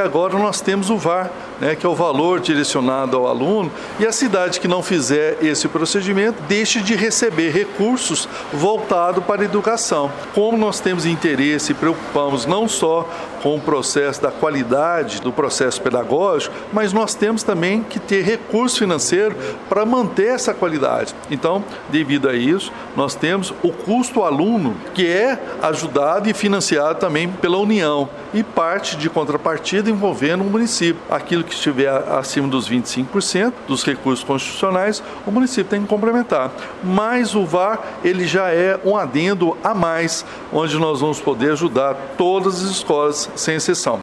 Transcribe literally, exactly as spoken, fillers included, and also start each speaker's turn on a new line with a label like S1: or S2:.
S1: Agora nós temos o V A R, né, que é o valor direcionado ao aluno, e a cidade que não fizer esse procedimento deixe de receber recursos voltados para a educação. Como nós temos interesse e preocupamos não só com o processo da qualidade do processo pedagógico, mas nós temos também que ter recurso financeiro para manter essa qualidade. Então, devido a isso, nós temos o custo aluno, que é ajudado e financiado também pela União, e parte de contrapartida envolvendo o município. Aquilo que estiver acima dos vinte e cinco por cento dos recursos constitucionais, o município tem que complementar. Mas o V A R, ele já é um adendo a mais, onde nós vamos poder ajudar todas as escolas, sem exceção.